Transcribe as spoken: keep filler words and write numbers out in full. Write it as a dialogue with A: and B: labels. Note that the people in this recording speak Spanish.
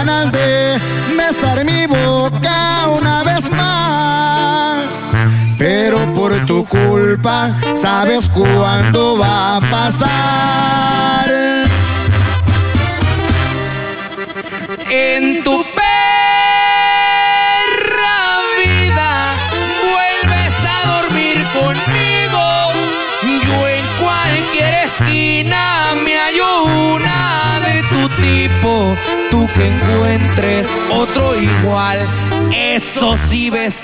A: ganas de besar mi boca una vez más. Pero por tu culpa, ¿sabes cuándo va a pasar?
B: En tu perra vida vuelves a dormir conmigo. Yo en cualquier esquina me hallo una de tu tipo. Tú que encuentres otro igual, eso sí ves